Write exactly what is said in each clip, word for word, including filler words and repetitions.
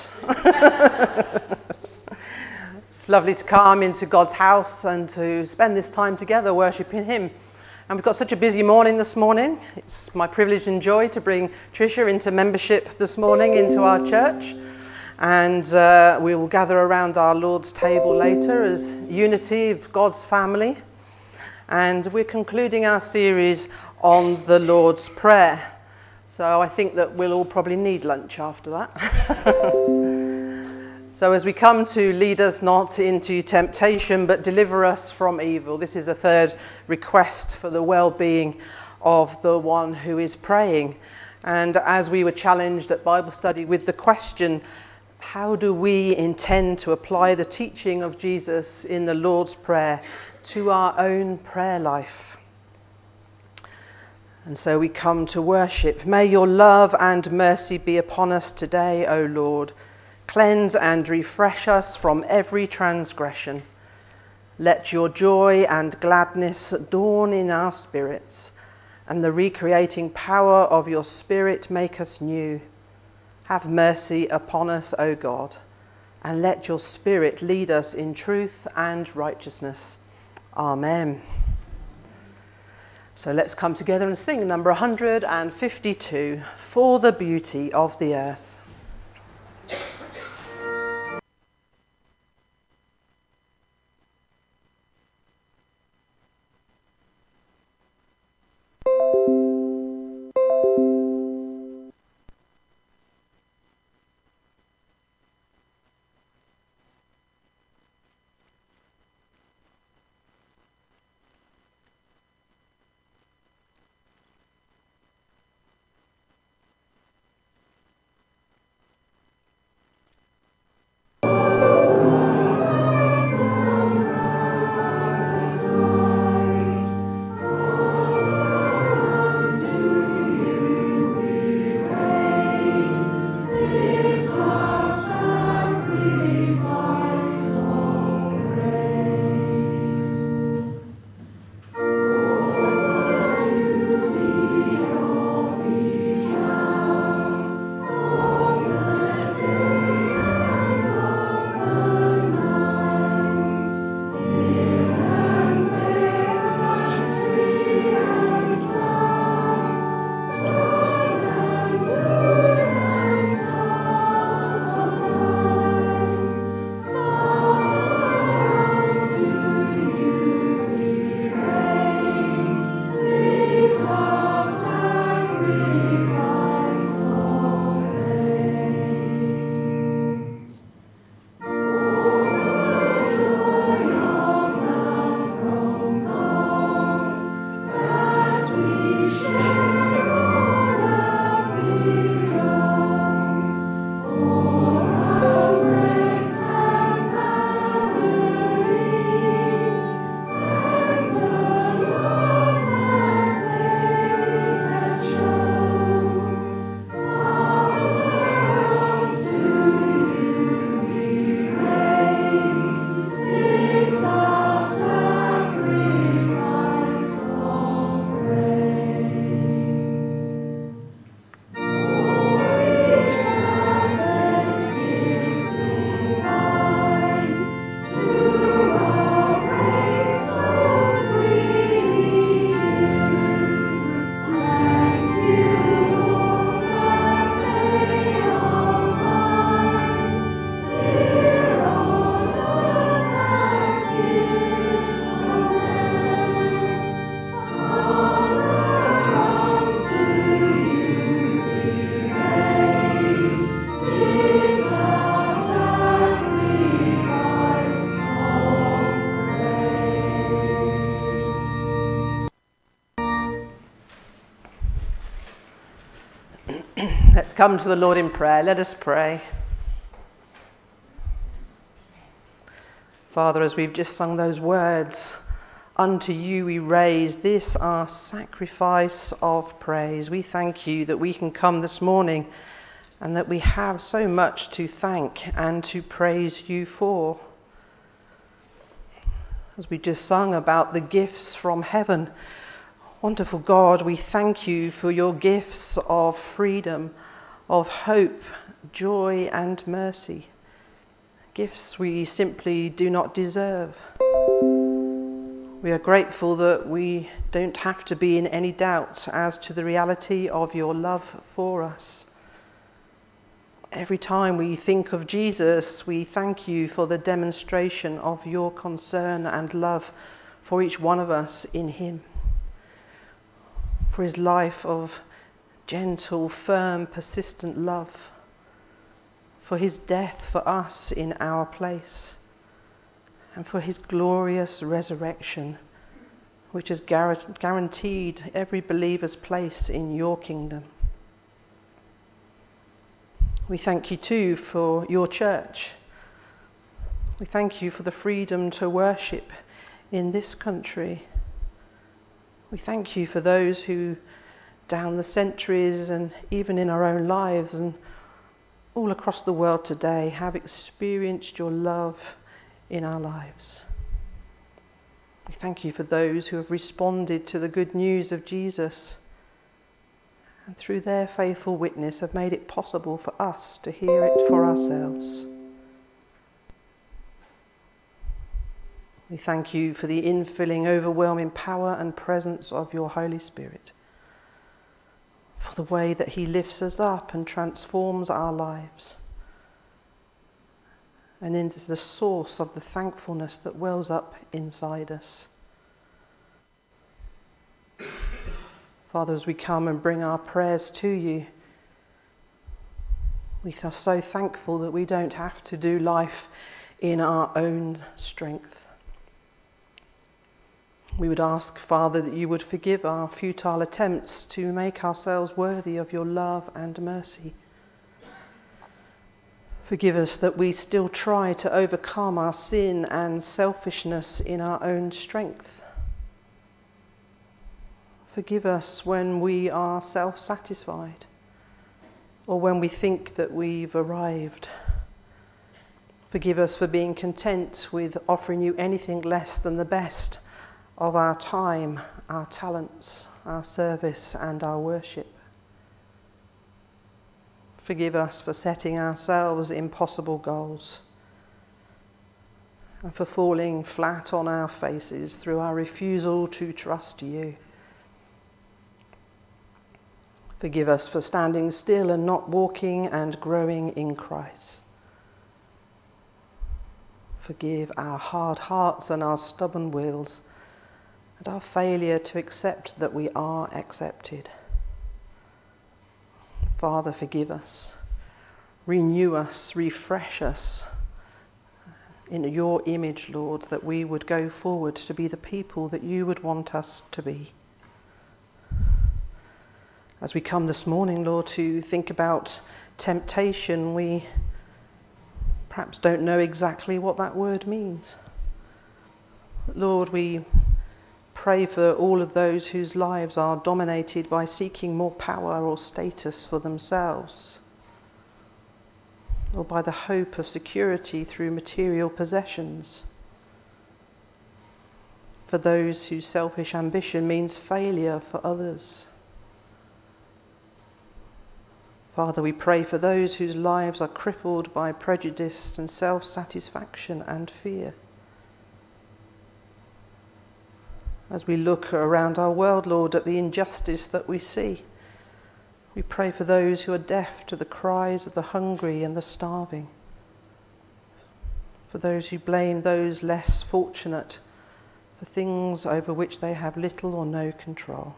It's lovely to come into God's house and to spend this time together worshipping Him. And we've got such a busy morning this morning. It's my privilege and joy to bring Tricia into membership this morning into our church. And uh, we will gather around our Lord's table later as unity of God's family. And we're concluding our series on the Lord's Prayer. So I think that we'll all probably need lunch after that. So as we come to lead us not into temptation, but deliver us from evil. This is a third request for the well-being of the one who is praying. And as we were challenged at Bible study with the question, how do we intend to apply the teaching of Jesus in the Lord's Prayer to our own prayer life? And so we come to worship. May your love and mercy be upon us today, O Lord. Cleanse and refresh us from every transgression. Let your joy and gladness dawn in our spirits, and the recreating power of your Spirit make us new. Have mercy upon us, O God, and let your Spirit lead us in truth and righteousness. Amen. So let's come together and sing number one hundred fifty-two, For the Beauty of the Earth. Let's come to the Lord in prayer. Let us pray. Father, as we've just sung those words, unto you we raise this our sacrifice of praise. We thank you that we can come this morning and that we have so much to thank and to praise you for. As we just sung about the gifts from heaven, wonderful God, we thank you for your gifts of freedom, of hope, joy and mercy, gifts we simply do not deserve. We are grateful that we don't have to be in any doubt as to the reality of your love for us. Every time we think of Jesus, we thank you for the demonstration of your concern and love for each one of us in him, for his life of gentle, firm, persistent love, for his death for us in our place, and for his glorious resurrection, which has guaranteed every believer's place in your kingdom. We thank you too for your church. We thank you for the freedom to worship in this country. We thank you for those who, down the centuries and even in our own lives and all across the world today, have experienced your love in our lives. We thank you for those who have responded to the good news of Jesus, and through their faithful witness have made it possible for us to hear it for ourselves. We thank you for the infilling, overwhelming power and presence of your Holy Spirit, for the way that he lifts us up and transforms our lives, and is the source of the thankfulness that wells up inside us. Father, as we come and bring our prayers to you, we are so thankful that we don't have to do life in our own strength. We would ask, Father, that you would forgive our futile attempts to make ourselves worthy of your love and mercy. Forgive us that we still try to overcome our sin and selfishness in our own strength. Forgive us when we are self-satisfied, or when we think that we've arrived. Forgive us for being content with offering you anything less than the best of our time, our talents, our service and our worship. Forgive us for setting ourselves impossible goals, and for falling flat on our faces through our refusal to trust you. Forgive us for standing still and not walking and growing in Christ. Forgive our hard hearts and our stubborn wills, and our failure to accept that we are accepted. Father, forgive us. Renew us, refresh us in your image, Lord, that we would go forward to be the people that you would want us to be. As we come this morning, Lord, to think about temptation, we perhaps don't know exactly what that word means. Lord, we pray for all of those whose lives are dominated by seeking more power or status for themselves, or by the hope of security through material possessions. For those whose selfish ambition means failure for others. Father, we pray for those whose lives are crippled by prejudice and self-satisfaction and fear. As we look around our world, Lord, at the injustice that we see, we pray for those who are deaf to the cries of the hungry and the starving, for those who blame those less fortunate for things over which they have little or no control.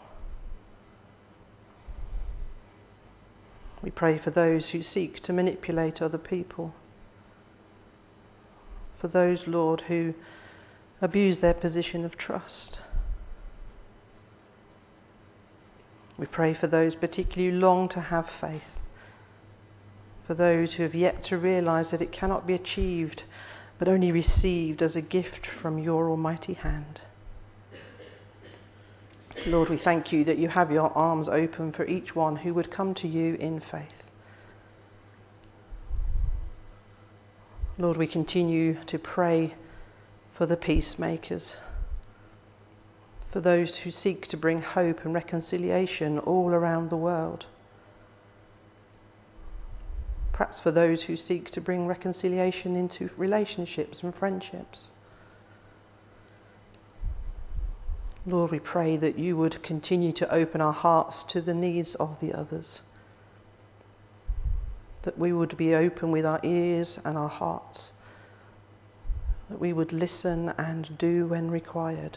We pray for those who seek to manipulate other people, for those, Lord, who abuse their position of trust. We pray for those particularly who long to have faith, for those who have yet to realise that it cannot be achieved but only received as a gift from your almighty hand. Lord, we thank you that you have your arms open for each one who would come to you in faith. Lord, we continue to pray for the peacemakers, for those who seek to bring hope and reconciliation all around the world. perhaps for those who seek to bring reconciliation into relationships and friendships. Lord, we pray that you would continue to open our hearts to the needs of the others, that we would be open with our ears and our hearts, that we would listen and do when required.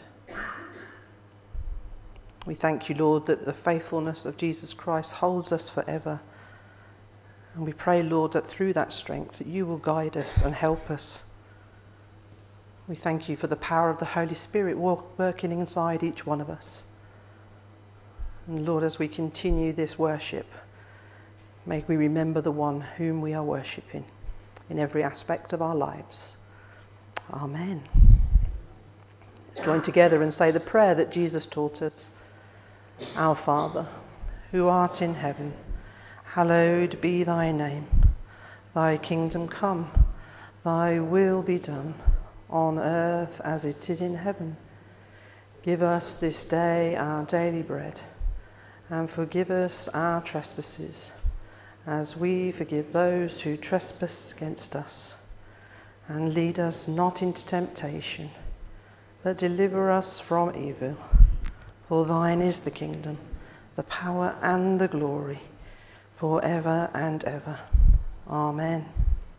We thank you, Lord, that the faithfulness of Jesus Christ holds us forever. And we pray, Lord, that through that strength that you will guide us and help us. We thank you for the power of the Holy Spirit working inside each one of us. And Lord, as we continue this worship, may we remember the one whom we are worshipping in every aspect of our lives. Amen. Let's join together and say the prayer that Jesus taught us. Our Father, who art in heaven, hallowed be thy name. Thy kingdom come, thy will be done, on earth as it is in heaven. Give us this day our daily bread, and forgive us our trespasses, as we forgive those who trespass against us. And lead us not into temptation, but deliver us from evil. For thine is the kingdom, the power and the glory, for ever and ever. Amen.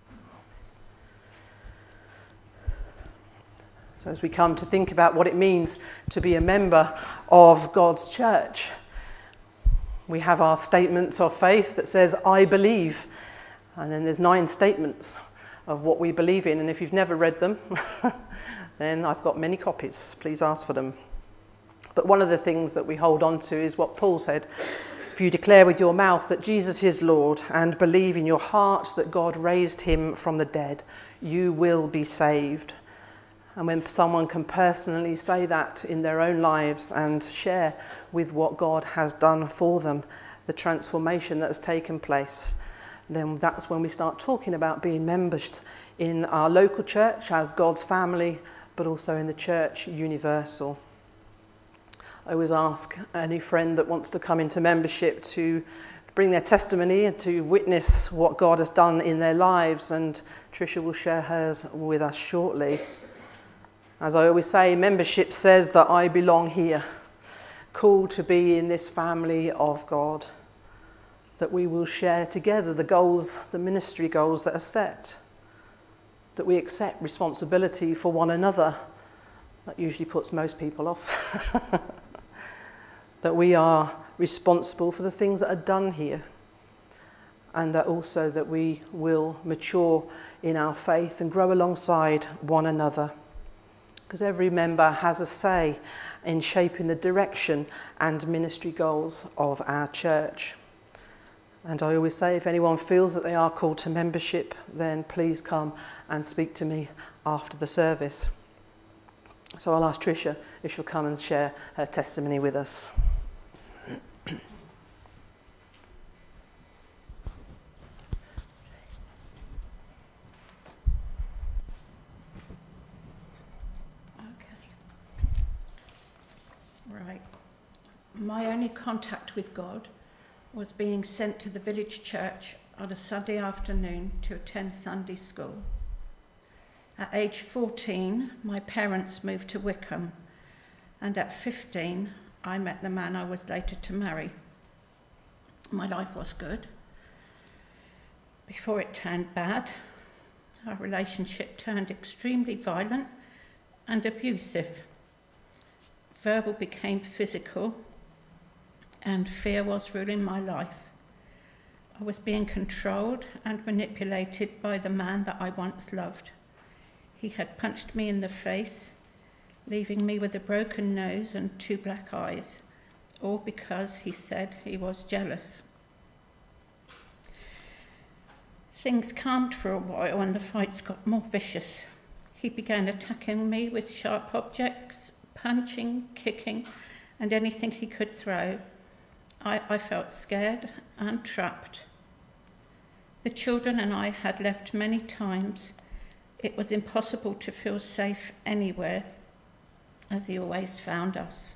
So as we come to think about what it means to be a member of God's church, we have our statements of faith that says, I believe. And then there's nine statements of what we believe in. And if you've never read them, then I've got many copies. Please ask for them. But one of the things that we hold on to is what Paul said. If you declare with your mouth that Jesus is Lord and believe in your heart that God raised him from the dead, you will be saved. And when someone can personally say that in their own lives and share with what God has done for them, the transformation that has taken place, then that's when we start talking about being members in our local church as God's family, but also in the church universal. I always ask any friend that wants to come into membership to bring their testimony and to witness what God has done in their lives, and Tricia will share hers with us shortly. As I always say, membership says that I belong here, called to be in this family of God, that we will share together the goals, the ministry goals that are set, that we accept responsibility for one another. That usually puts most people off. That we are responsible for the things that are done here, and that also that we will mature in our faith and grow alongside one another. Because every member has a say in shaping the direction and ministry goals of our church. And I always say, if anyone feels that they are called to membership, then please come and speak to me after the service. So I'll ask Tricia if she'll come and share her testimony with us. Right. My only contact with God was being sent to the village church on a Sunday afternoon to attend Sunday school. At age fourteen, my parents moved to Wickham, and at fifteen, I met the man I was later to marry. My life was good before it turned bad. Our relationship turned extremely violent and abusive. Verbal became physical, and fear was ruling my life. I was being controlled and manipulated by the man that I once loved. He had punched me in the face, leaving me with a broken nose and two black eyes, all because he said he was jealous. Things calmed for a while and the fights got more vicious. He began attacking me with sharp objects, punching, kicking, and anything he could throw. I, I felt scared and trapped. The children and I had left many times. It was impossible to feel safe anywhere, as he always found us.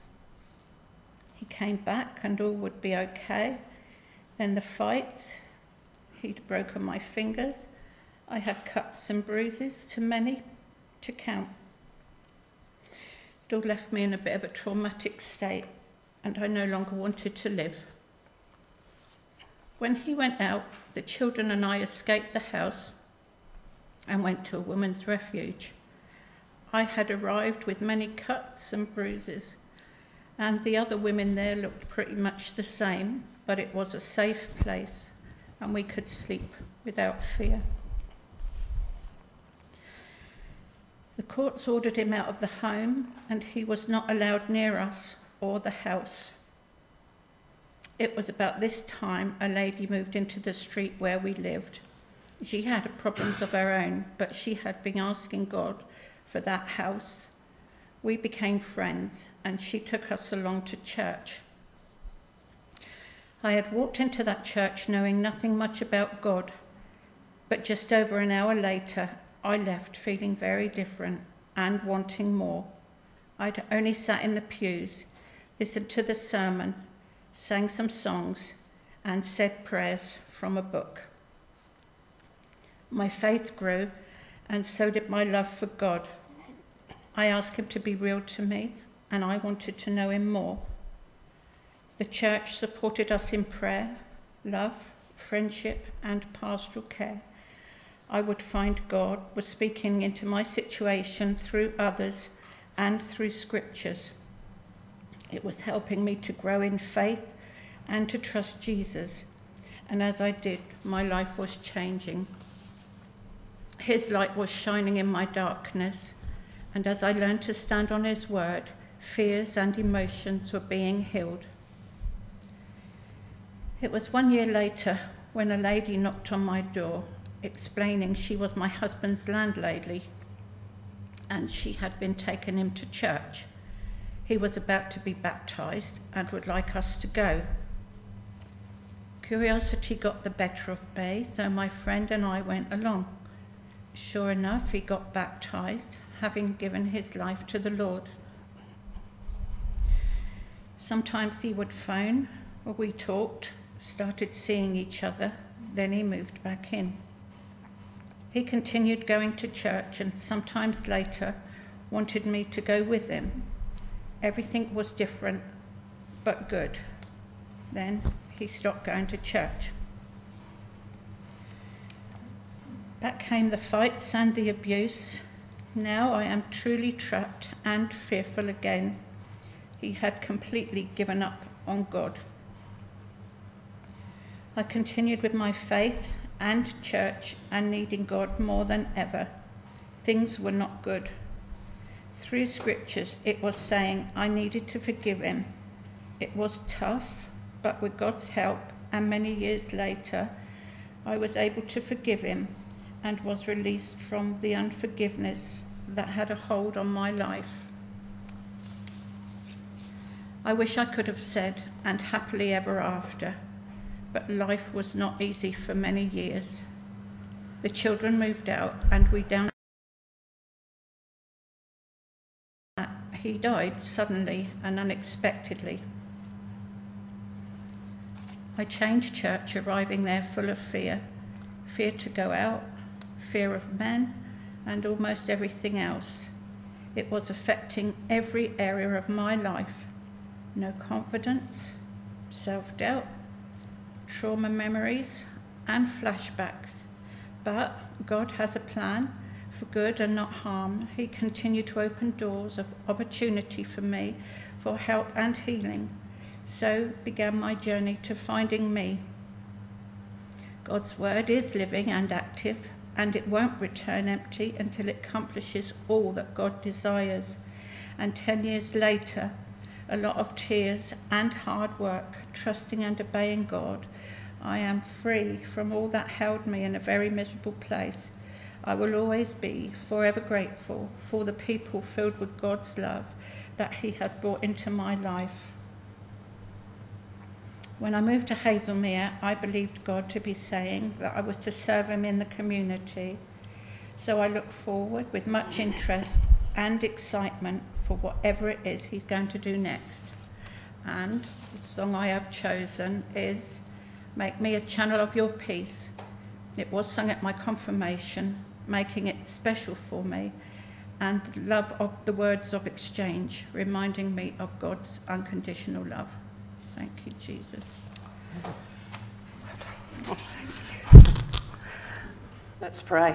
He came back and all would be okay. Then the fights, he'd broken my fingers. I had cuts and bruises, too many to count. It all left me in a bit of a traumatic state, and I no longer wanted to live. When he went out, the children and I escaped the house and went to a women's refuge. I had arrived with many cuts and bruises, and the other women there looked pretty much the same, but it was a safe place, and we could sleep without fear. The courts ordered him out of the home, and he was not allowed near us or the house. It was about this time a lady moved into the street where we lived. She had problems of her own, but she had been asking God for that house. We became friends, and she took us along to church. I had walked into that church knowing nothing much about God, but just over an hour later, I left feeling very different and wanting more. I'd only sat in the pews, listened to the sermon, sang some songs, and said prayers from a book. My faith grew, and so did my love for God. I asked him to be real to me, and I wanted to know him more. The church supported us in prayer, love, friendship, and pastoral care. I would find God was speaking into my situation through others and through scriptures. It was helping me to grow in faith and to trust Jesus. And as I did, my life was changing. His light was shining in my darkness. And as I learned to stand on his word, fears and emotions were being healed. It was one year later when a lady knocked on my door, explaining she was my husband's landlady, and she had been taking him to church. He was about to be baptised and would like us to go. Curiosity got the better of me, so my friend and I went along. Sure enough, he got baptised, having given his life to the Lord. Sometimes he would phone, or we talked, started seeing each other, then he moved back in. He continued going to church, and sometimes later wanted me to go with him. Everything was different, but good. Then he stopped going to church. Back came the fights and the abuse. Now I am truly trapped and fearful again. He had completely given up on God. I continued with my faith and church and needing God more than ever. Things were not good. Through scriptures, it was saying I needed to forgive him. It was tough, but with God's help, and many years later, I was able to forgive him and was released from the unforgiveness that had a hold on my life. I wish I could have said, and happily ever after, but life was not easy for many years. The children moved out, and we down. He died suddenly and unexpectedly. I changed church, arriving there full of fear. Fear to go out, fear of men, and almost everything else. It was affecting every area of my life. No confidence, self-doubt, trauma memories, and flashbacks. But God has a plan for good and not harm. He continued to open doors of opportunity for me for help and healing. So began my journey to finding me. God's word is living and active, and it won't return empty until it accomplishes all that God desires. And ten years later, a lot of tears and hard work, trusting and obeying God, I am free from all that held me in a very miserable place. I will always be forever grateful for the people filled with God's love that he has brought into my life. When I moved to Hazelmere, I believed God to be saying that I was to serve him in the community. So I look forward with much interest and excitement for whatever it is he's going to do next. And the song I have chosen is Make Me a Channel of Your Peace, It was sung at my confirmation, making it special for me, and the love of the words of exchange, reminding me of God's unconditional love. Thank you, Jesus. Let's pray.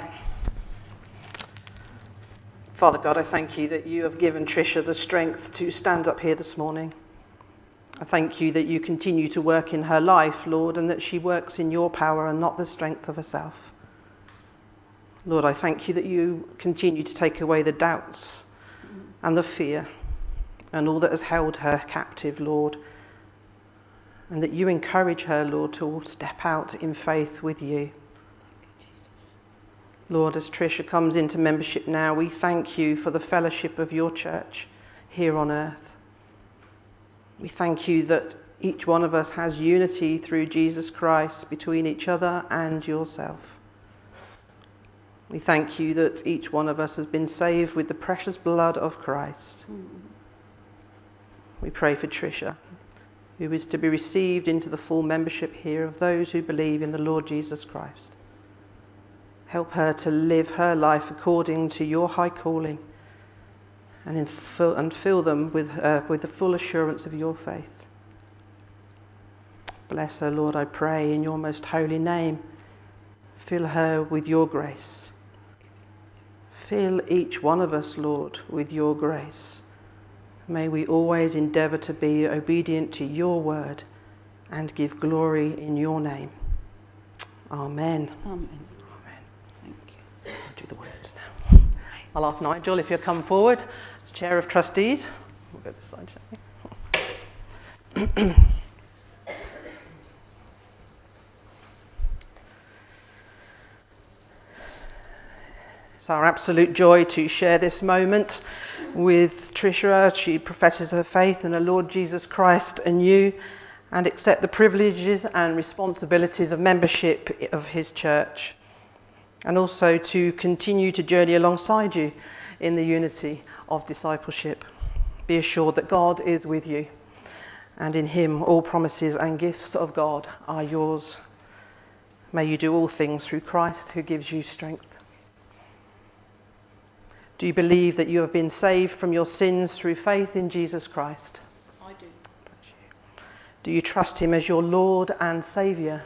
Father God, I thank you that you have given Tricia the strength to stand up here this morning. I thank you that you continue to work in her life, Lord, and that she works in your power and not the strength of herself. Lord, I thank you that you continue to take away the doubts and the fear and all that has held her captive, Lord, and that you encourage her, Lord, to step out in faith with you. Lord, as Tricia comes into membership now, we thank you for the fellowship of your church here on earth. We thank you that each one of us has unity through Jesus Christ between each other and yourself. We thank you that each one of us has been saved with the precious blood of Christ. Mm. We pray for Tricia, who is to be received into the full membership here of those who believe in the Lord Jesus Christ. Help her to live her life according to your high calling and, in full, and fill them with, uh, with the full assurance of your faith. Bless her, Lord, I pray, in your most holy name. Fill her with your grace. Fill each one of us, Lord, with your grace. May we always endeavour to be obedient to your word and give glory in your name. Amen. Amen. Do the words now. I'll ask Nigel if you'll come forward as Chair of Trustees. We'll go this side, shall we? It's our absolute joy to share this moment with Tricia. She professes her faith in the Lord Jesus Christ anew and accept the privileges and responsibilities of membership of his church, and also to continue to journey alongside you in the unity of discipleship. Be assured that God is with you, and in him all promises and gifts of God are yours. May you do all things through Christ who gives you strength. Do you believe that you have been saved from your sins through faith in Jesus Christ? I do. Do you trust him as your Lord and Saviour?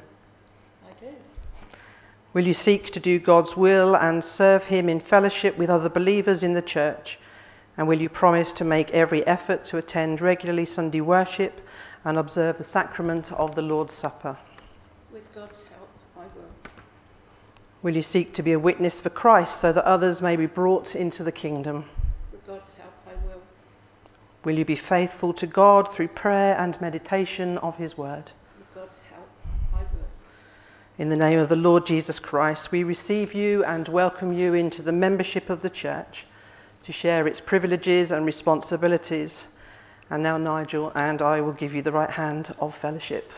Will you seek to do God's will and serve him in fellowship with other believers in the church? And will you promise to make every effort to attend regularly Sunday worship and observe the sacrament of the Lord's Supper? With God's help, I will. Will you seek to be a witness for Christ so that others may be brought into the kingdom? With God's help, I will. Will you be faithful to God through prayer and meditation of his word? With God's help, I will. In the name of the Lord Jesus Christ, we receive you and welcome you into the membership of the church to share its privileges and responsibilities. And now Nigel and I will give you the right hand of fellowship.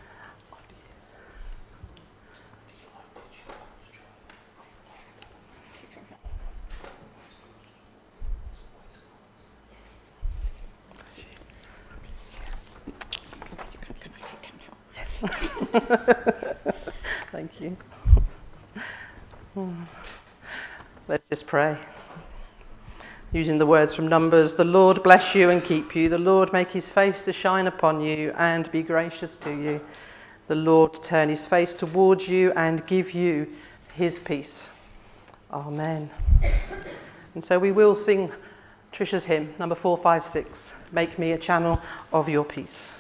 Thank you. Let's just pray. Using the words from Numbers, the Lord bless you and keep you. The Lord make his face to shine upon you and be gracious to you. The Lord turn his face towards you and give you his peace. Amen. And so we will sing Tricia's hymn, number four five six, Make Me a Channel of Your Peace.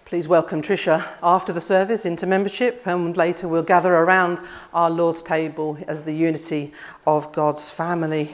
Please welcome Tricia after the service into membership, and later we'll gather around our Lord's table as the unity of God's family.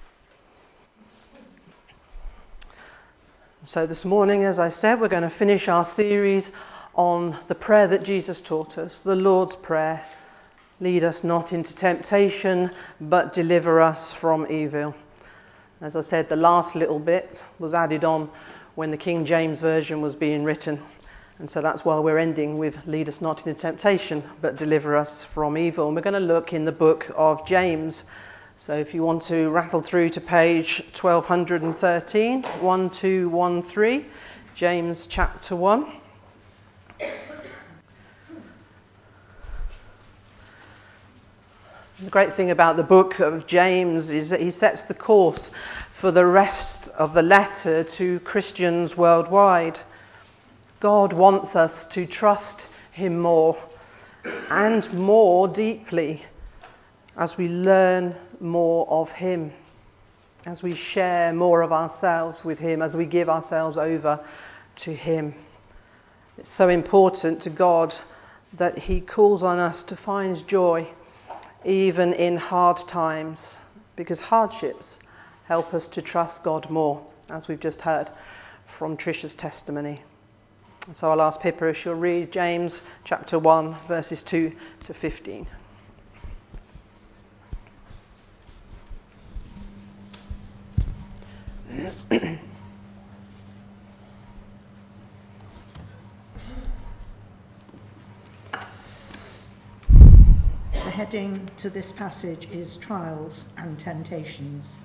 So this morning, as I said, we're going to finish our series on the prayer that Jesus taught us, the Lord's Prayer. Lead us not into temptation, but deliver us from evil. As I said, the last little bit was added on when the King James Version was being written. And so that's why we're ending with lead us not into temptation, but deliver us from evil. And we're going to look in the book of James. So if you want to rattle through to page twelve thirteen, one two one three, James chapter one. The great thing about the book of James is that he sets the course for the rest of the letter to Christians worldwide. God wants us to trust him more and more deeply as we learn more of him, as we share more of ourselves with him, as we give ourselves over to him. It's so important to God that he calls on us to find joy even in hard times, because hardships help us to trust God more, as we've just heard from Tricia's testimony. And so I'll ask Pippa if she'll read James chapter one, verses two to fifteen. The heading to this passage is Trials and Temptations.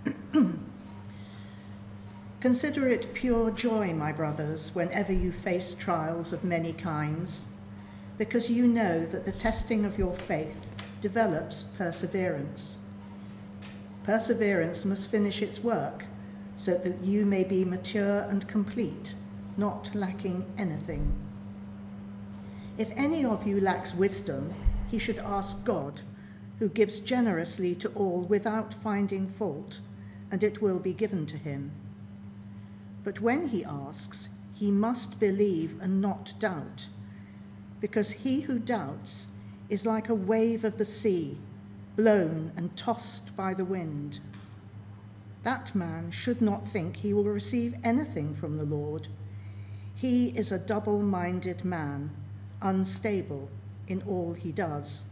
Consider it pure joy, my brothers, whenever you face trials of many kinds, because you know that the testing of your faith develops perseverance. Perseverance must finish its work, so that you may be mature and complete, not lacking anything. If any of you lacks wisdom, he should ask God, who gives generously to all without finding fault, and it will be given to him. But when he asks, he must believe and not doubt, because he who doubts is like a wave of the sea, blown and tossed by the wind. That man should not think he will receive anything from the Lord. He is a double-minded man, unstable in all he does.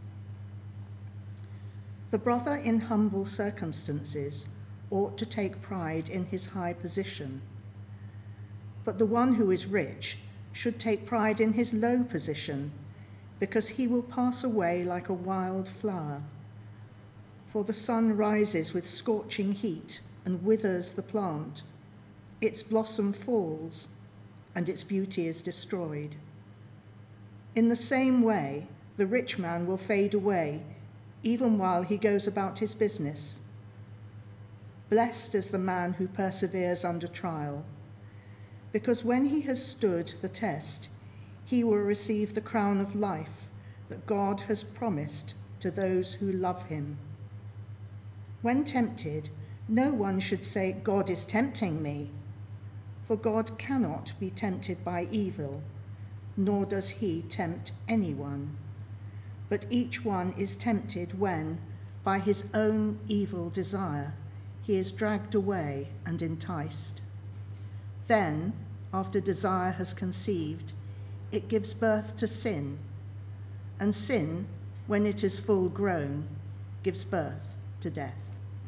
The brother in humble circumstances ought to take pride in his high position, but the one who is rich should take pride in his low position, because he will pass away like a wild flower. For the sun rises with scorching heat and withers the plant. Its blossom falls, and its beauty is destroyed. In the same way, the rich man will fade away, even while he goes about his business. Blessed is the man who perseveres under trial, because when he has stood the test, he will receive the crown of life that God has promised to those who love him. When tempted, no one should say, God is tempting me, for God cannot be tempted by evil, nor does he tempt anyone. But each one is tempted when, by his own evil desire, he is dragged away and enticed. Then, after desire has conceived, it gives birth to sin, and sin, when it is full grown, gives birth to death.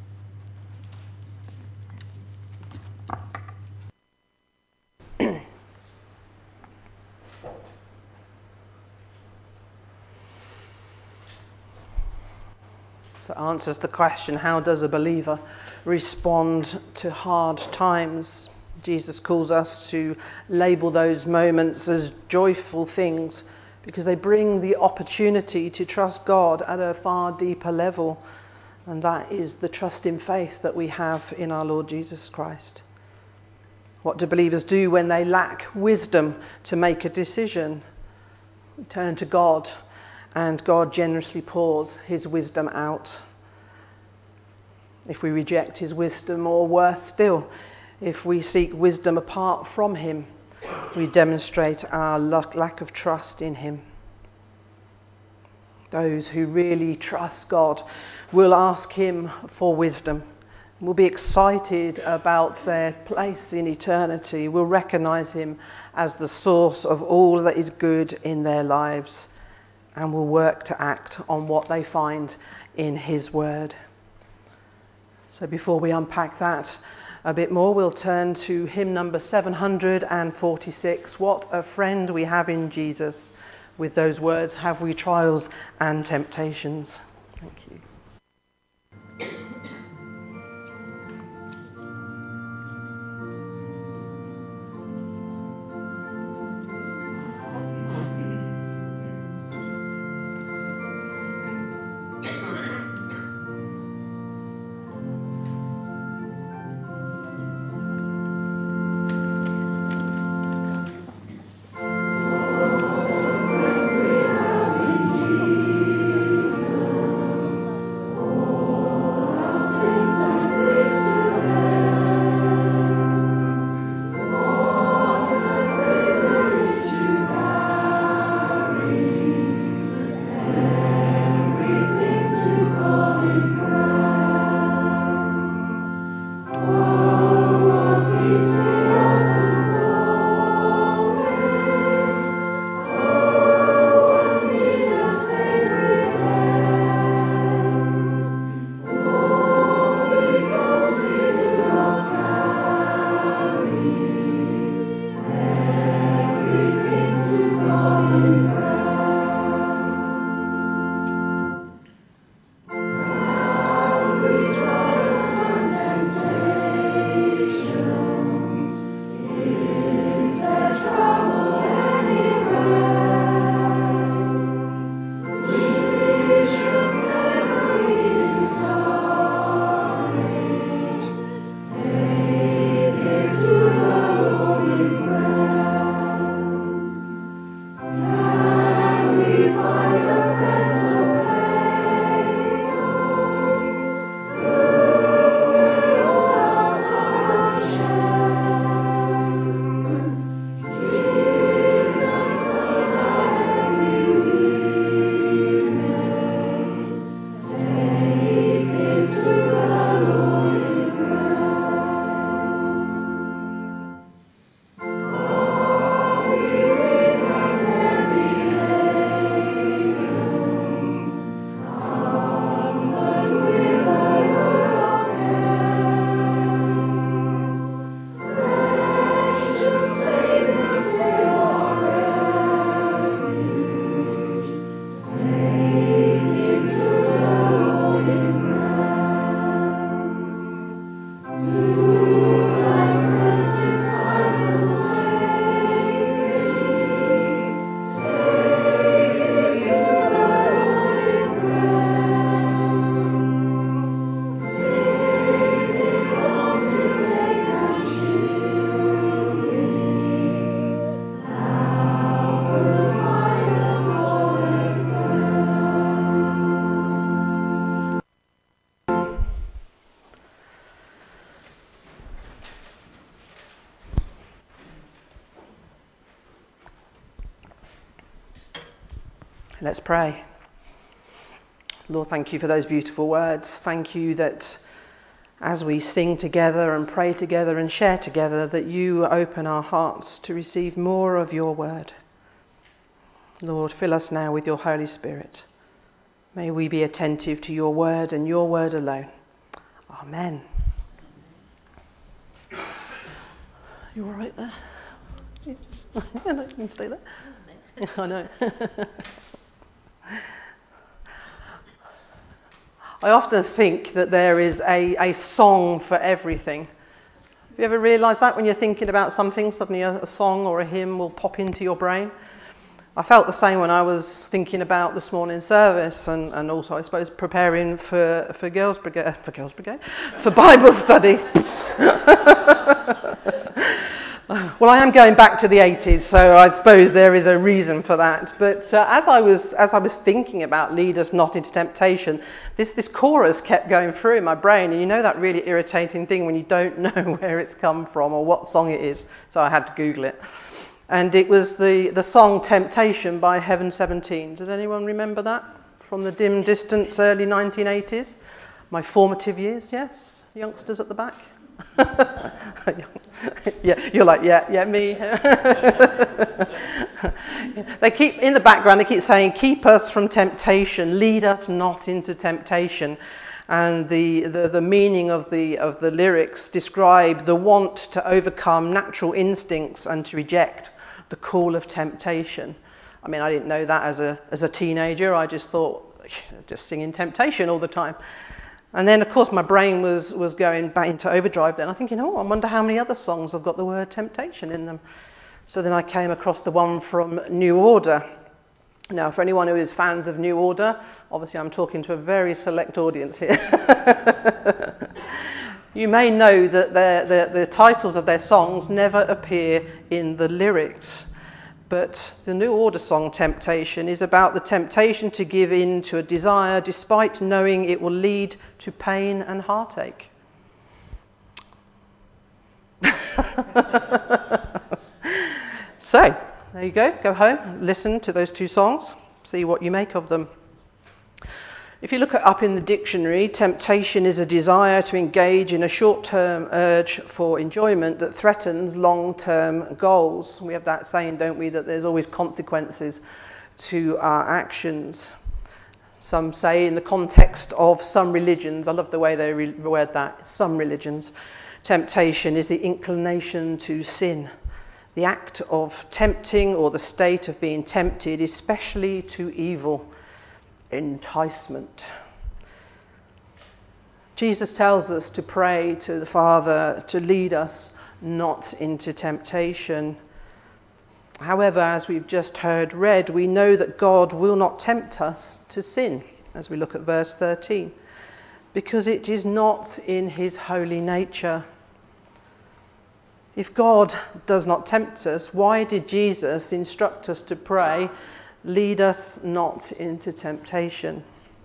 So it answers the question, how does a believer respond to hard times? Jesus calls us to label those moments as joyful things because they bring the opportunity to trust God at a far deeper level. And that is the trust in faith that we have in our Lord Jesus Christ. What do believers do when they lack wisdom to make a decision? We turn to God, and God generously pours his wisdom out. If we reject his wisdom, or worse still, if we seek wisdom apart from him, we demonstrate our lack of trust in him. Those who really trust God will ask him for wisdom, will be excited about their place in eternity, will recognise him as the source of all that is good in their lives, and will work to act on what they find in his word. So before we unpack that a bit more, we'll turn to hymn number seven hundred forty-six, What a Friend We Have in Jesus. With those words, have we trials and temptations? Thank you. Let's pray. Lord, thank you for those beautiful words. Thank you that as we sing together and pray together and share together, that you open our hearts to receive more of your word. Lord, fill us now with your Holy Spirit. May we be attentive to your word and your word alone. Amen. You all right there? Yeah, no, you can stay there. I know. I often think that there is a, a song for everything. Have you ever realised that when you're thinking about something, suddenly a, a song or a hymn will pop into your brain? I felt the same when I was thinking about this morning's service, and, and also, I suppose, preparing for, for Girls' Brigade, for Girls' Brigade, for Bible study. Well, I am going back to the eighties, so I suppose there is a reason for that. But uh, as I was as I was thinking about lead us not into temptation, this this chorus kept going through in my brain, and you know that really irritating thing when you don't know where it's come from or what song it is. So I had to Google it. And it was the, the song Temptation by Heaven seventeen. Does anyone remember that from the dim distance early nineteen eighties? My formative years, yes? Youngsters at the back? Yeah, you're like, yeah, yeah, me. They keep, in the background, they keep saying, keep us from temptation, lead us not into temptation. And the, the, the meaning of the, of the lyrics describe the want to overcome natural instincts and to reject the call of temptation. I mean, I didn't know that as a, as a teenager. I just thought, just singing temptation all the time. And then, of course, my brain was, was going back into overdrive then. I'm thinking, oh, I wonder how many other songs have got the word temptation in them. So then I came across the one from New Order. Now, for anyone who is fans of New Order, obviously I'm talking to a very select audience here. You may know that the, the titles of their songs never appear in the lyrics. But the New Order song, Temptation, is about the temptation to give in to a desire despite knowing it will lead to pain and heartache. So, there you go. Go home, listen to those two songs, see what you make of them. If you look it up in the dictionary, temptation is a desire to engage in a short-term urge for enjoyment that threatens long-term goals. We have that saying, don't we, that there's always consequences to our actions. Some say in the context of some religions, I love the way they re- word that, some religions, temptation is the inclination to sin, the act of tempting or the state of being tempted, especially to evil. Enticement. Jesus tells us to pray to the Father to lead us not into temptation. However, as we've just heard read, we know that God will not tempt us to sin, as we look at verse thirteen, because it is not in his holy nature. If God does not tempt us, why did Jesus instruct us to pray, lead us not into temptation?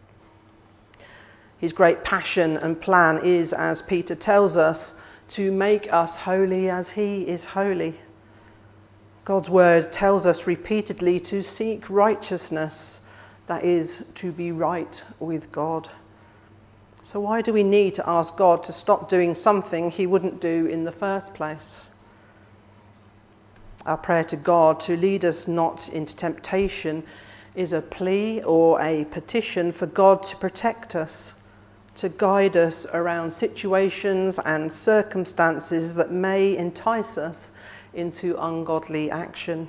His great passion and plan is, as Peter tells us, to make us holy as he is holy. God's word tells us repeatedly to seek righteousness, that is, to be right with God. So why do we need to ask God to stop doing something he wouldn't do in the first place? Our prayer to God to lead us not into temptation is a plea or a petition for God to protect us, to guide us around situations and circumstances that may entice us into ungodly action.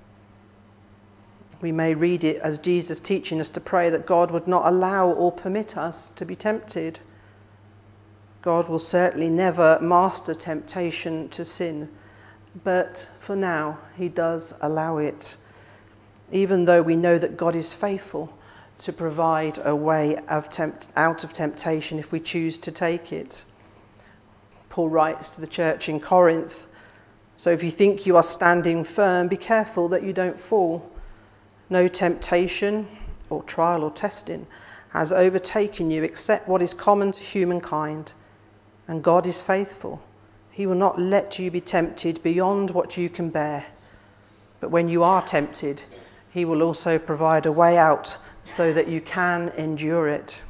We may read it as Jesus teaching us to pray that God would not allow or permit us to be tempted. God will certainly never master temptation to sin, but for now, he does allow it, even though we know that God is faithful to provide a way of tempt- out of temptation if we choose to take it. Paul writes to the church in Corinth, so if you think you are standing firm, be careful that you don't fall. No temptation or trial or testing has overtaken you except what is common to humankind, and God is faithful. He will not let you be tempted beyond what you can bear. But when you are tempted, he will also provide a way out so that you can endure it.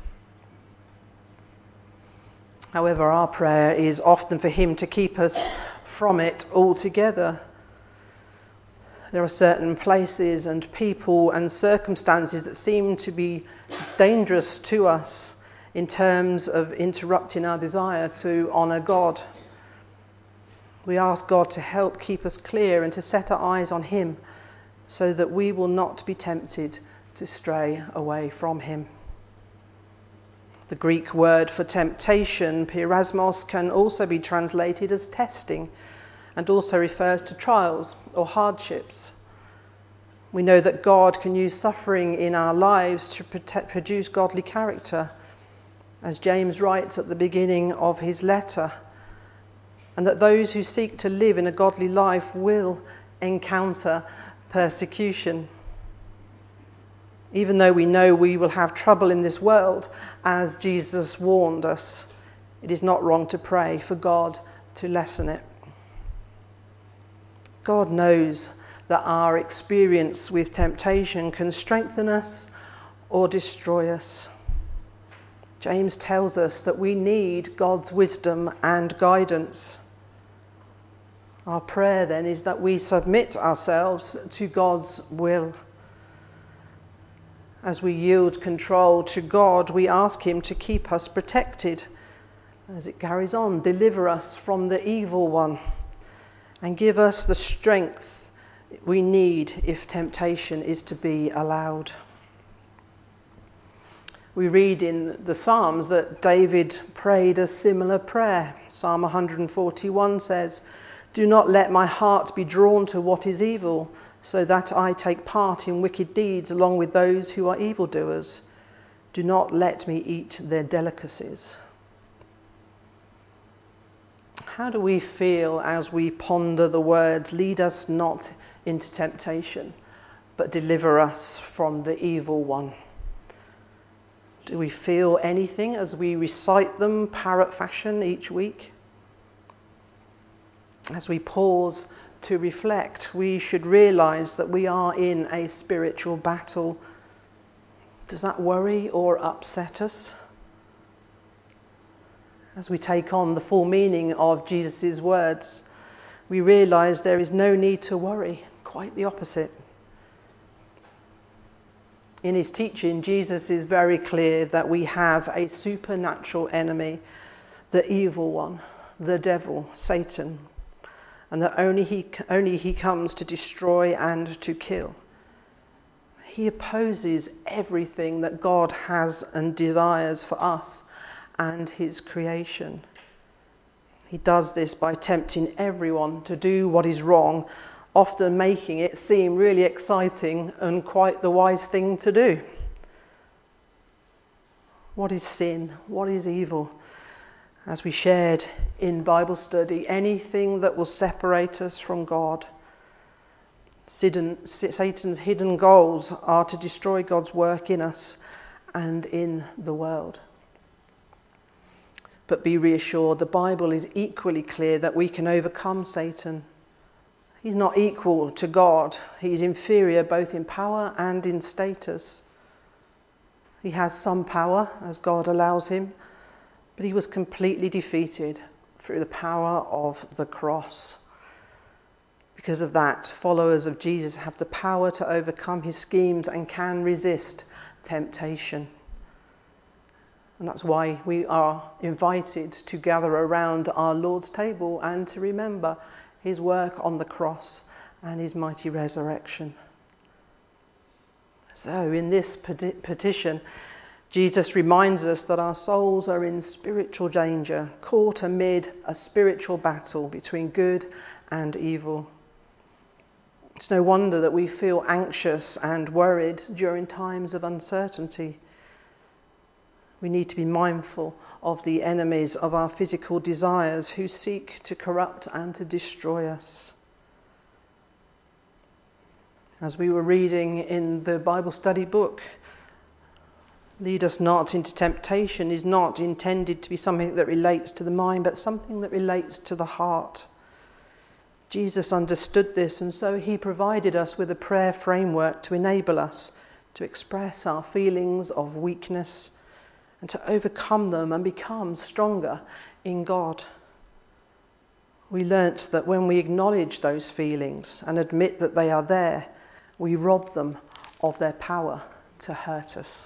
However, our prayer is often for him to keep us from it altogether. There are certain places and people and circumstances that seem to be dangerous to us in terms of interrupting our desire to honour God. We ask God to help keep us clear and to set our eyes on him so that we will not be tempted to stray away from him. The Greek word for temptation, peirasmos, can also be translated as testing and also refers to trials or hardships. We know that God can use suffering in our lives to protect, produce godly character, as James writes at the beginning of his letter, and that those who seek to live in a godly life will encounter persecution. Even though we know we will have trouble in this world, as Jesus warned us, it is not wrong to pray for God to lessen it. God knows that our experience with temptation can strengthen us or destroy us. James tells us that we need God's wisdom and guidance. Our prayer then is that we submit ourselves to God's will. As we yield control to God, we ask him to keep us protected. As it carries on, deliver us from the evil one and give us the strength we need if temptation is to be allowed. We read in the Psalms that David prayed a similar prayer. Psalm one forty-one says, "Do not let my heart be drawn to what is evil, so that I take part in wicked deeds along with those who are evildoers. Do not let me eat their delicacies." How do we feel as we ponder the words, "Lead us not into temptation, but deliver us from the evil one"? Do we feel anything as we recite them parrot fashion each week? As we pause to reflect, we should realise that we are in a spiritual battle. Does that worry or upset us? As we take on the full meaning of Jesus' words, we realise there is no need to worry, quite the opposite. In his teaching, Jesus is very clear that we have a supernatural enemy, the evil one, the devil, Satan, and that only he, only he comes to destroy and to kill. He opposes everything that God has and desires for us and his creation. He does this by tempting everyone to do what is wrong, often making it seem really exciting and quite the wise thing to do. What is sin? What is evil? As we shared in Bible study, anything that will separate us from God. Satan's hidden goals are to destroy God's work in us and in the world. But be reassured, the Bible is equally clear that we can overcome Satan. He's not equal to God. He's inferior both in power and in status. He has some power as God allows him, but he was completely defeated through the power of the cross. Because of that, followers of Jesus have the power to overcome his schemes and can resist temptation. And that's why we are invited to gather around our Lord's table and to remember his work on the cross and his mighty resurrection. So in this petition, Jesus reminds us that our souls are in spiritual danger, caught amid a spiritual battle between good and evil. It's no wonder that we feel anxious and worried during times of uncertainty. We need to be mindful of the enemies of our physical desires who seek to corrupt and to destroy us. As we were reading in the Bible study book, "Lead us not into temptation" is not intended to be something that relates to the mind, but something that relates to the heart. Jesus understood this, and so he provided us with a prayer framework to enable us to express our feelings of weakness and to overcome them and become stronger in God. We learnt that when we acknowledge those feelings and admit that they are there, we rob them of their power to hurt us.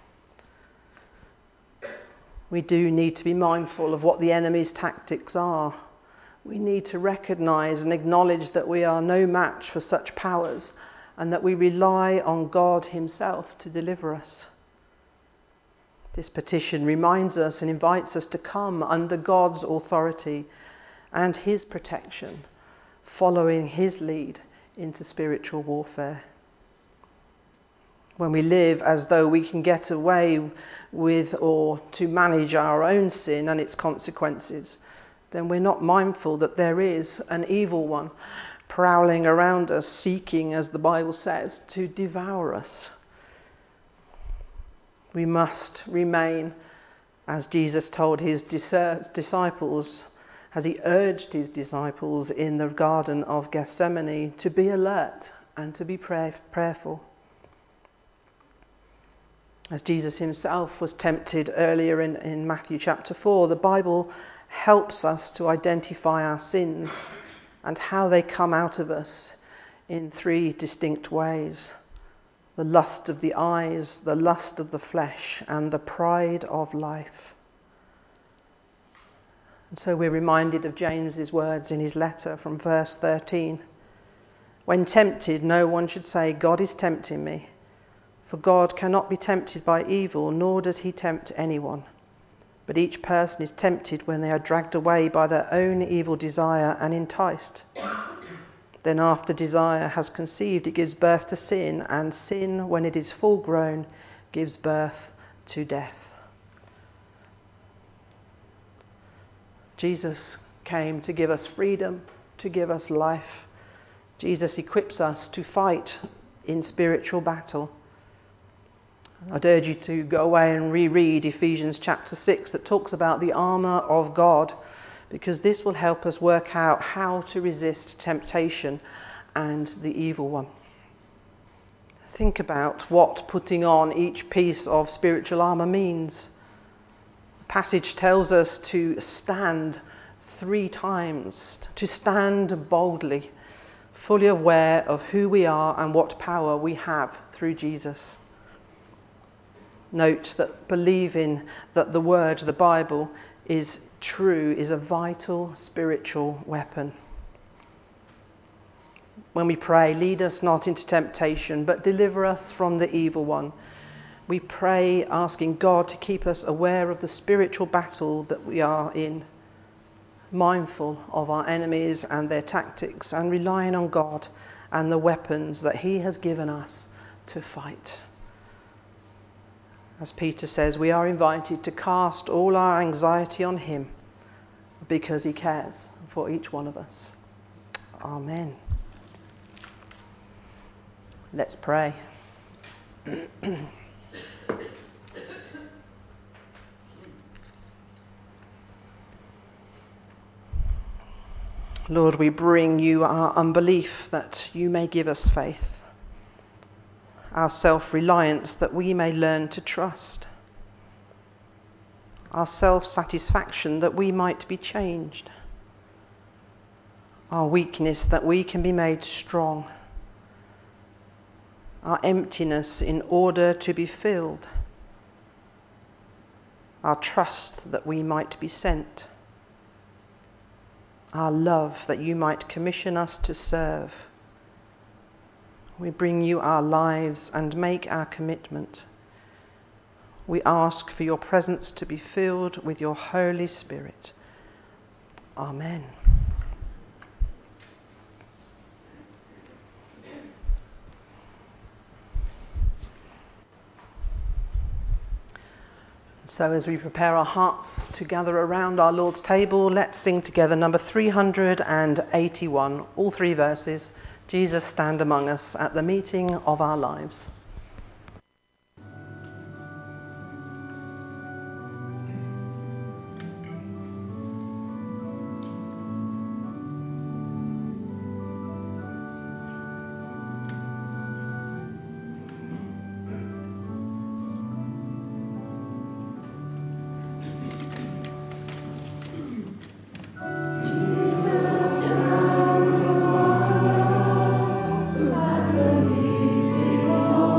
We do need to be mindful of what the enemy's tactics are. We need to recognise and acknowledge that we are no match for such powers and that we rely on God himself to deliver us. This petition reminds us and invites us to come under God's authority and his protection, following his lead into spiritual warfare. When we live as though we can get away with or to manage our own sin and its consequences, then we're not mindful that there is an evil one prowling around us, seeking, as the Bible says, to devour us. We must remain, as Jesus told his disciples, as he urged his disciples in the Garden of Gethsemane to be alert and to be pray- prayerful. As Jesus himself was tempted earlier in, in Matthew chapter four, the Bible helps us to identify our sins and how they come out of us in three distinct ways: the lust of the eyes, the lust of the flesh, and the pride of life. And so we're reminded of James's words in his letter from verse thirteen. When tempted, no one should say, God is tempting me. For God cannot be tempted by evil, nor does he tempt anyone. But each person is tempted when they are dragged away by their own evil desire and enticed. Then after desire has conceived, it gives birth to sin, and sin, when it is full grown, gives birth to death. Jesus came to give us freedom, to give us life. Jesus equips us to fight in spiritual battle. I'd urge you to go away and reread Ephesians chapter six that talks about the armour of God, because this will help us work out how to resist temptation and the evil one. Think about what putting on each piece of spiritual armour means. The passage tells us to stand three times, to stand boldly, fully aware of who we are and what power we have through Jesus. Note that believing that the word, the Bible, is true is a vital spiritual weapon. When we pray, lead us not into temptation, but deliver us from the evil one. We pray asking God to keep us aware of the spiritual battle that we are in, mindful of our enemies and their tactics, and relying on God and the weapons that he has given us to fight. As Peter says, we are invited to cast all our anxiety on him because he cares for each one of us. Amen. Let's pray. Lord, we bring you our unbelief that you may give us faith, our self-reliance that we may learn to trust, our self-satisfaction that we might be changed, our weakness that we can be made strong, our emptiness in order to be filled, our trust that we might be sent, our love that you might commission us to serve. We bring you our lives and make our commitment. We ask for your presence to be filled with your Holy Spirit. Amen. So as we prepare our hearts to gather around our Lord's table, let's sing together number three hundred eighty-one, all three verses. Jesus, stand among us at the meeting of our lives. Oh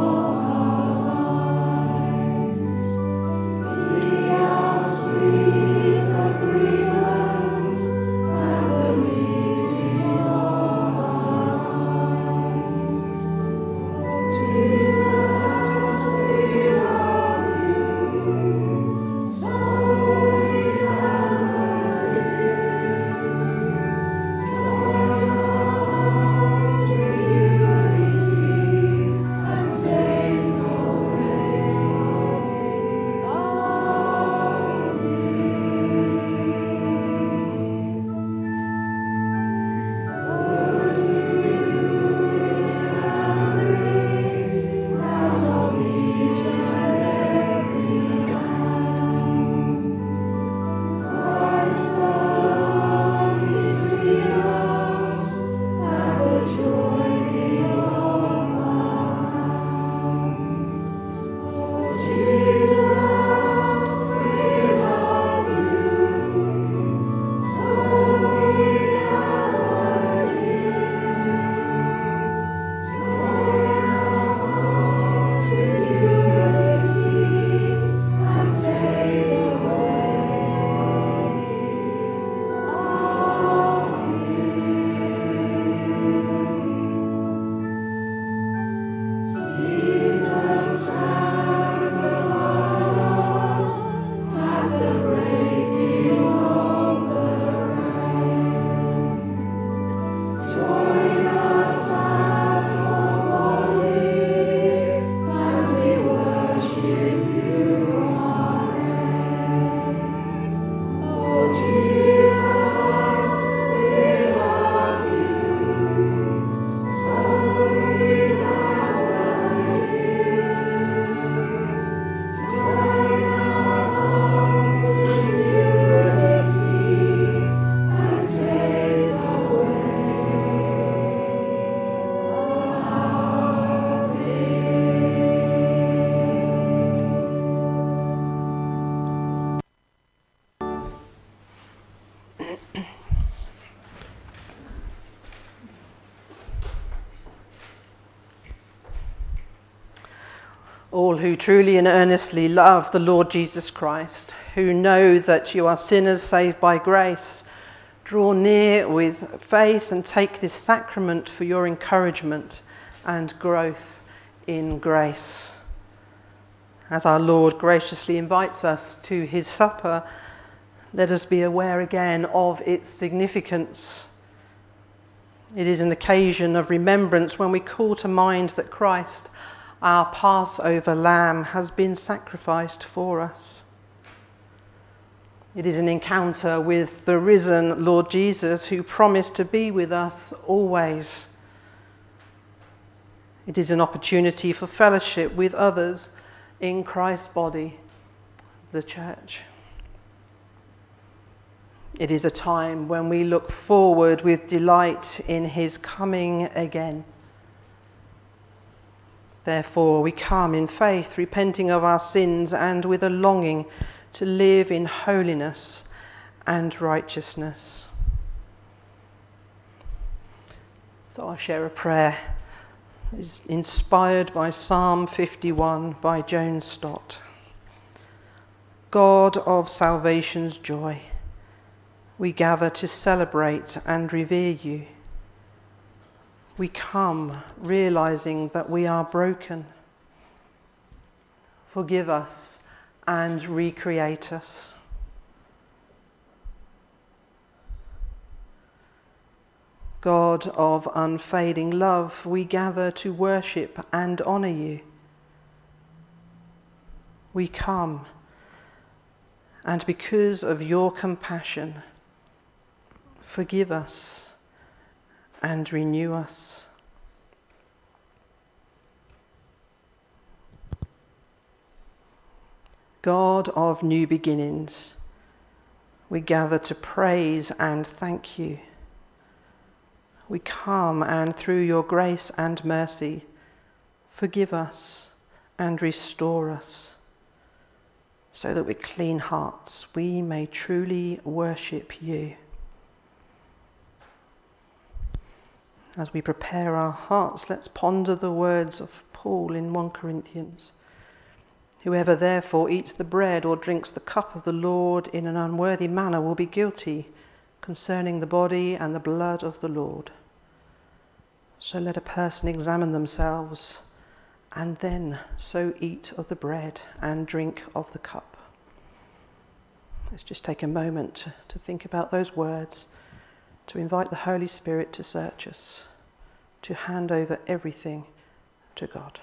all who truly and earnestly love the Lord Jesus Christ, who know that you are sinners saved by grace, draw near with faith and take this sacrament for your encouragement and growth in grace. As our Lord graciously invites us to his supper, let us be aware again of its significance. It is an occasion of remembrance when we call to mind that Christ, our Passover lamb, has been sacrificed for us. It is an encounter with the risen Lord Jesus, who promised to be with us always. It is an opportunity for fellowship with others in Christ's body, the church. It is a time when we look forward with delight in his coming again. Therefore, we come in faith, repenting of our sins and with a longing to live in holiness and righteousness. So I'll share a prayer. It's inspired by Psalm fifty-one by Joan Stott. God of salvation's joy, we gather to celebrate and revere you. We come realizing that we are broken. Forgive us and recreate us. God of unfading love, we gather to worship and honour you. We come, and because of your compassion, forgive us and renew us. God of new beginnings, we gather to praise and thank you. We come, and through your grace and mercy, forgive us and restore us, so that with clean hearts we may truly worship you. As we prepare our hearts, let's ponder the words of Paul in First Corinthians. Whoever therefore eats the bread or drinks the cup of the Lord in an unworthy manner will be guilty concerning the body and the blood of the Lord. So let a person examine themselves, and then so eat of the bread and drink of the cup. Let's just take a moment to, to think about those words, to invite the Holy Spirit to search us, to hand over everything to God.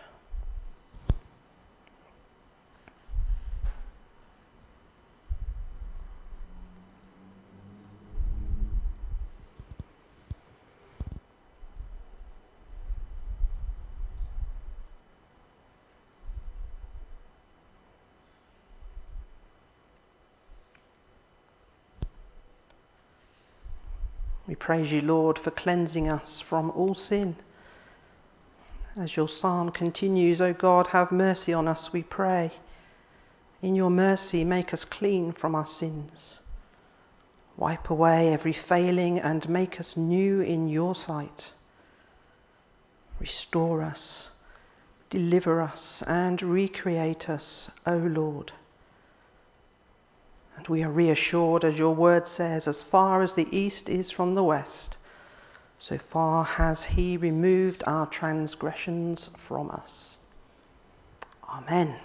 We praise you, Lord, for cleansing us from all sin. As your psalm continues, O God, have mercy on us, we pray. In your mercy, make us clean from our sins. Wipe away every failing and make us new in your sight. Restore us, deliver us, and recreate us, O Lord. And we are reassured, as your word says, as far as the east is from the west, so far has he removed our transgressions from us. Amen.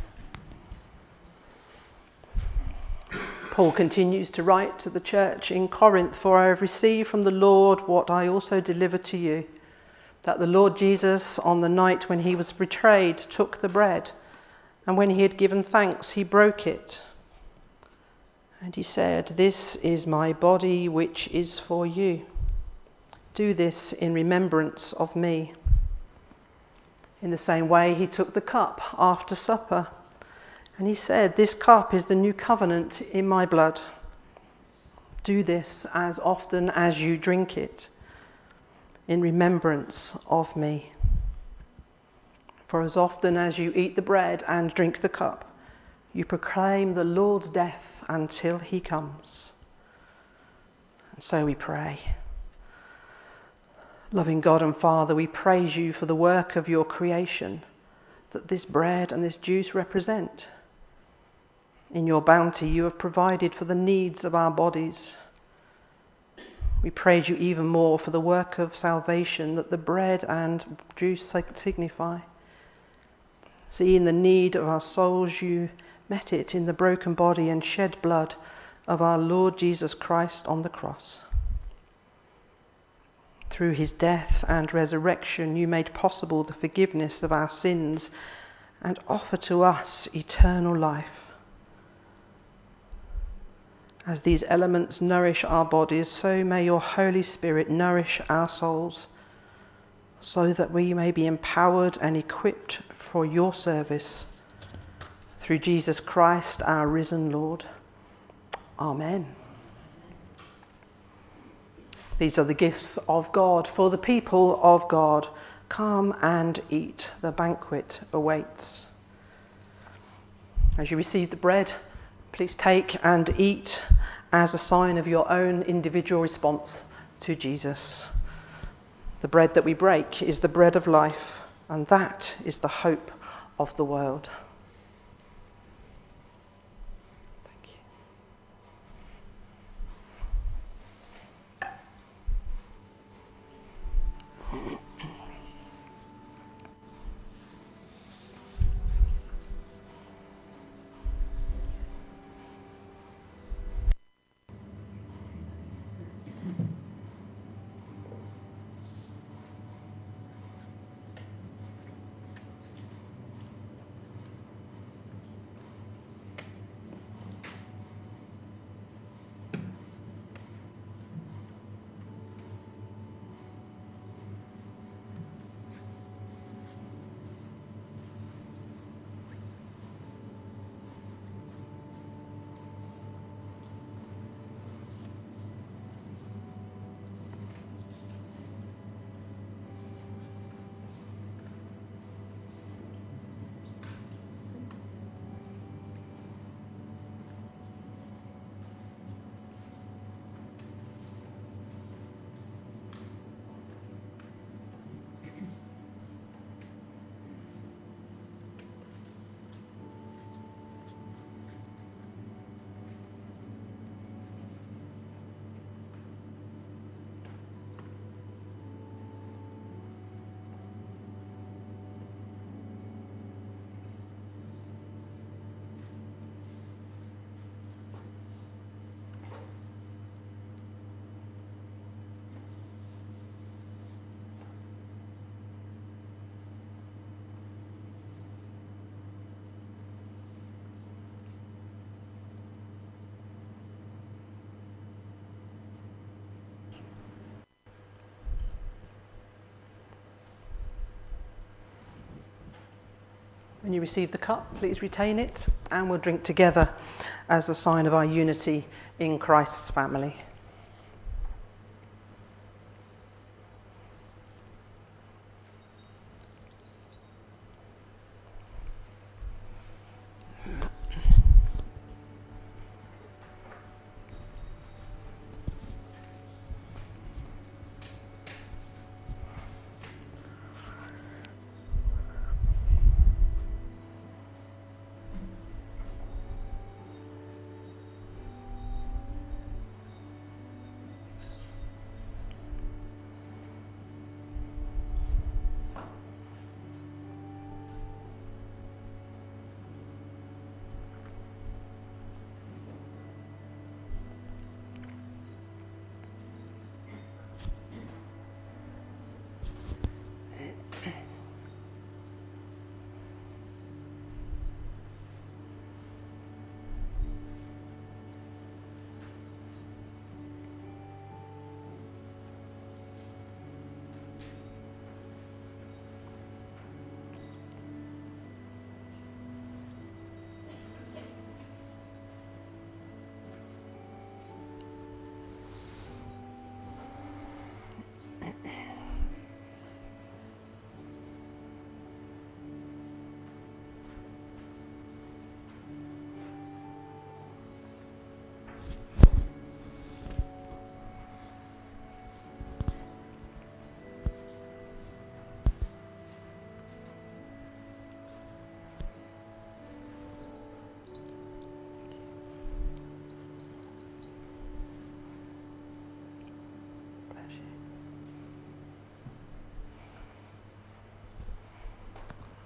Paul continues to write to the church in Corinth, for I have received from the Lord what I also delivered to you, that the Lord Jesus, on the night when he was betrayed, took the bread, and when he had given thanks, he broke it. And he said, "This is my body, which is for you. Do this in remembrance of me." In the same way, he took the cup after supper, and he said, "This cup is the new covenant in my blood. Do this as often as you drink it, in remembrance of me. For as often as you eat the bread and drink the cup, you proclaim the Lord's death until he comes." And so we pray. Loving God and Father, we praise you for the work of your creation, that this bread and this juice represent. In your bounty, you have provided for the needs of our bodies. We praise you even more for the work of salvation that the bread and juice signify. Seeing the need of our souls, you met it in the broken body and shed blood of our Lord Jesus Christ on the cross. Through his death and resurrection, you made possible the forgiveness of our sins and offer to us eternal life. As these elements nourish our bodies, so may your Holy Spirit nourish our souls, so that we may be empowered and equipped for your service. Through Jesus Christ, our risen Lord. Amen. These are the gifts of God for the people of God. Come and eat. The banquet awaits. As you receive the bread, please take and eat as a sign of your own individual response to Jesus. The bread that we break is the bread of life, and that is the hope of the world. Thank you. When you receive the cup, please retain it, and we'll drink together as a sign of our unity in Christ's family.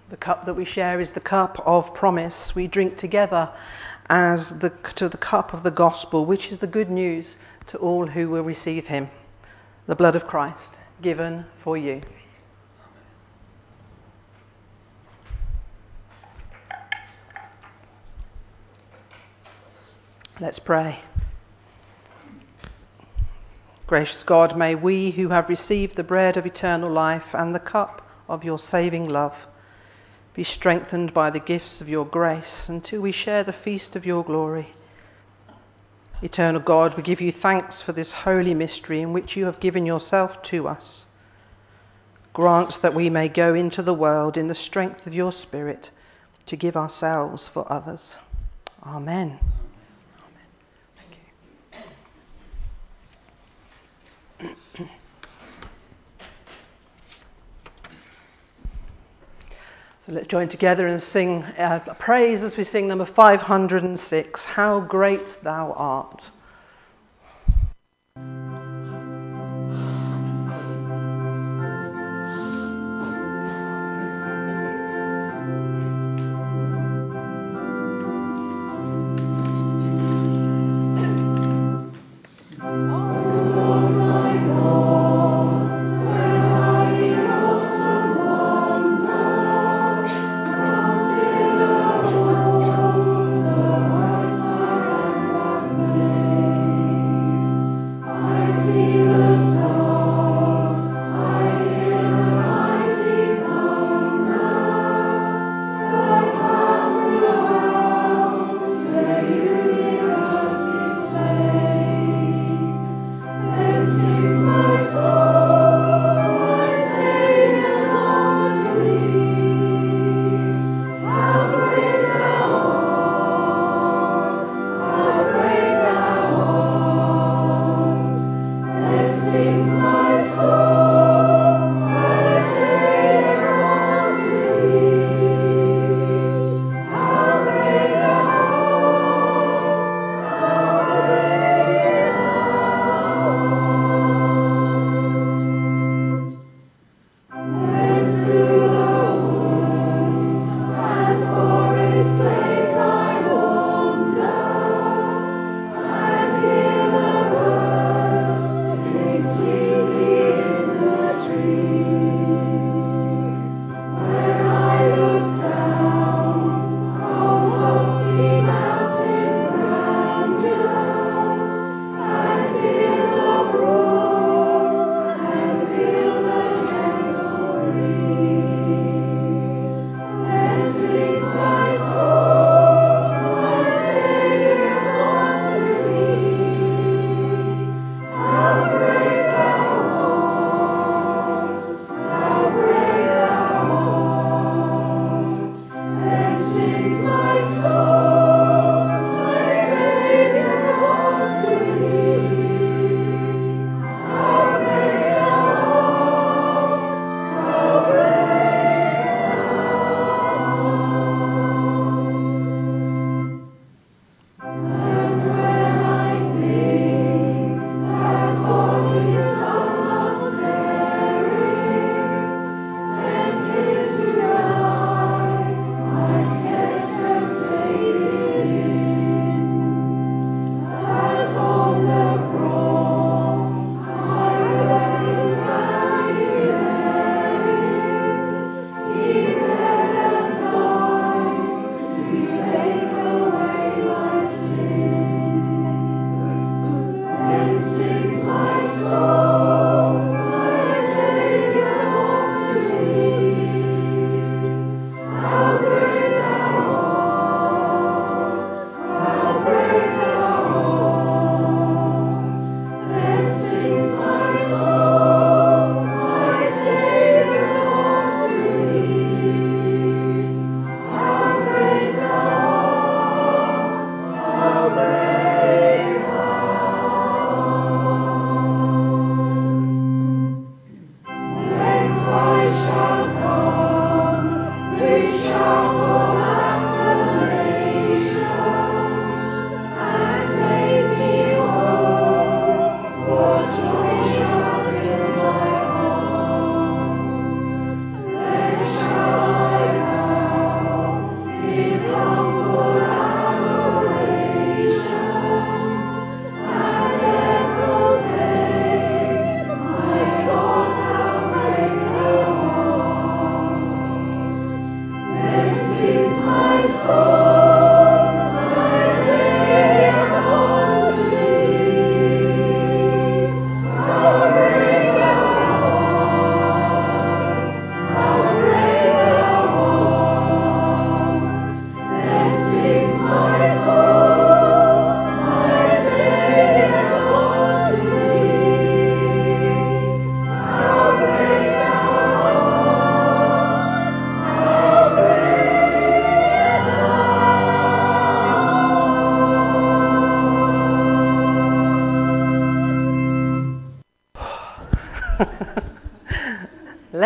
The cup that we share is the cup of promise. We drink together as the, to the cup of the gospel, which is the good news to all who will receive him. The blood of Christ given for you. Let's pray. Gracious God, may we who have received the bread of eternal life and the cup of your saving love be strengthened by the gifts of your grace until we share the feast of your glory. Eternal God, we give you thanks for this holy mystery in which you have given yourself to us. Grant that we may go into the world in the strength of your Spirit to give ourselves for others. Amen. So let's join together and sing uh, praise as we sing number five hundred six, How Great Thou Art. Amen.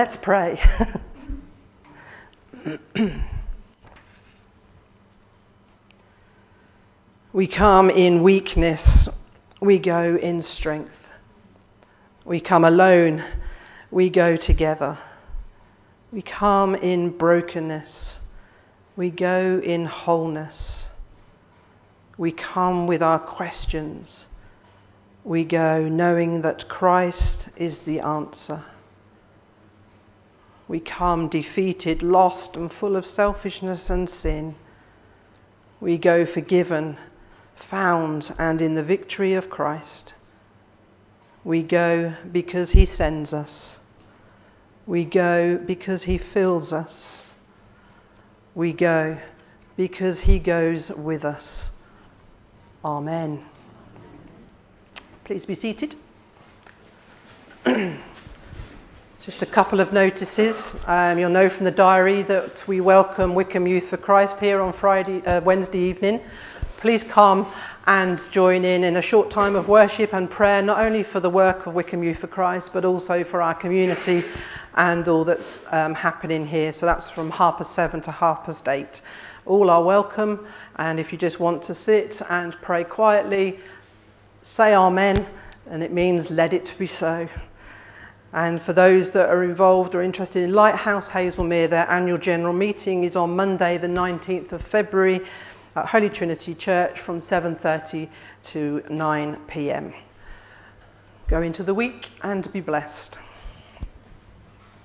Let's pray. We come in weakness, we go in strength. We come alone, we go together. We come in brokenness, we go in wholeness. We come with our questions. We go knowing that Christ is the answer. We come defeated, lost, and full of selfishness and sin. We go forgiven, found, and in the victory of Christ. We go because he sends us. We go because he fills us. We go because he goes with us. Amen. Please be seated. Just a couple of notices. Um, you'll know from the diary that we welcome Wycombe Youth for Christ here on Friday, uh, Wednesday evening. Please come and join in in a short time of worship and prayer, not only for the work of Wycombe Youth for Christ, but also for our community and all that's um, happening here. So that's from half past seven to half past eight. All are welcome, and if you just want to sit and pray quietly, say amen, and it means let it be so. And for those that are involved or interested in Lighthouse Hazelmere, their annual general meeting is on Monday the nineteenth of February at Holy Trinity Church from seven thirty to nine p.m. Go into the week and be blessed.